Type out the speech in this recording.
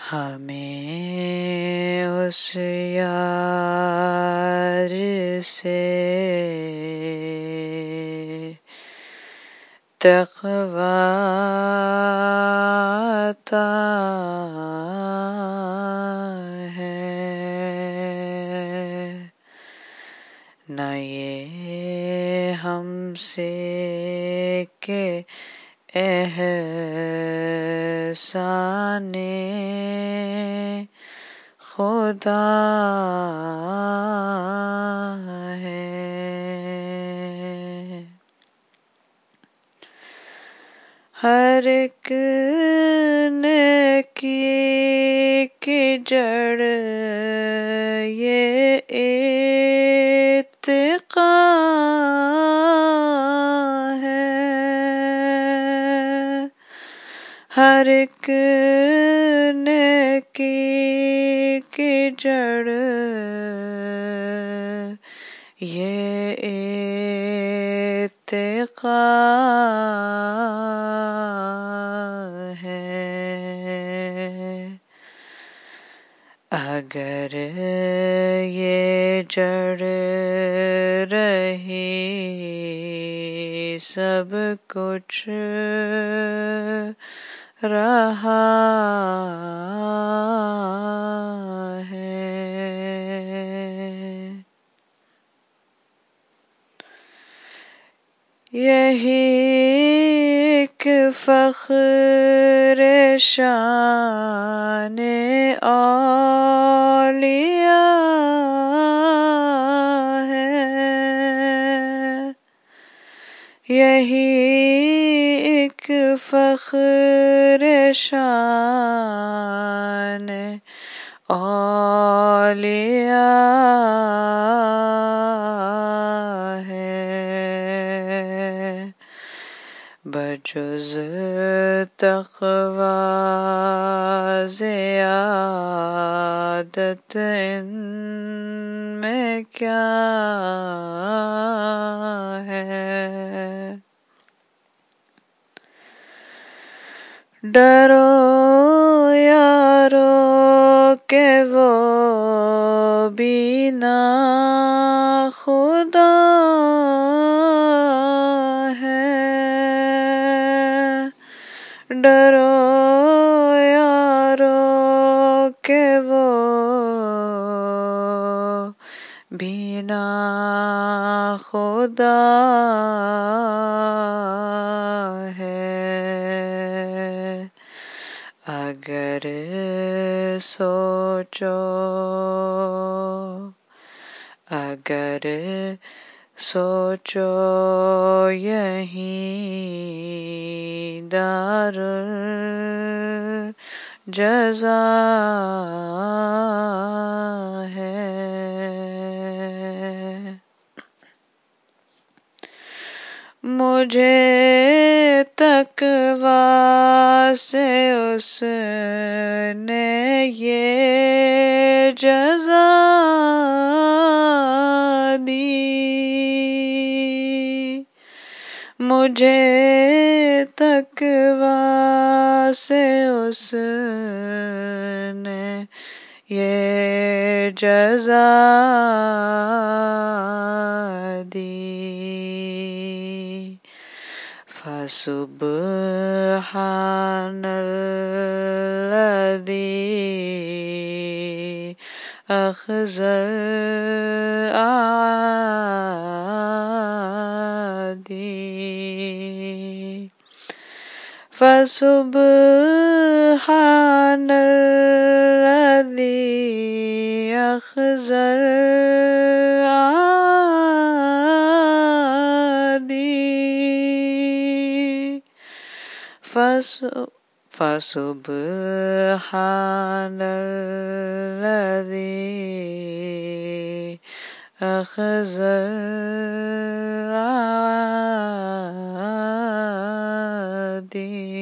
ہمیں اس یار سے تقویٰ عطا ہے، نہ یہ ہم سے کہ احسان خدا ہے۔ ہر ایک نیکی کی جڑ یہ اتقا ہے، ہر ایک نیکی کی جڑ یہ اتقا ہے۔ اگر یہ جڑ رہی سب کچھ رہا ہے۔ یہی ایک فخر شان اولیاء ہے، یہی ایک فخر شان اولیاء ہے، بجز تقویٰ زیادت ان میں کیا ہے۔ ڈرو یارو کہ وہ بھی ناخدا ہے، ڈرو یارو کہ وہ بھی ناخدا ہے۔ اگر سوچو یہیں دارالجزا ہے۔ مجھے تقویٰ سے اس نے یہ جزا دی، مجھے تقویٰ سے اس نے یہ جزا دی۔ فسبحان الذی اخذ الاعادی، فسبحان الذی اخذ الاعادی، فسبحان الذی اخذ الاعادی۔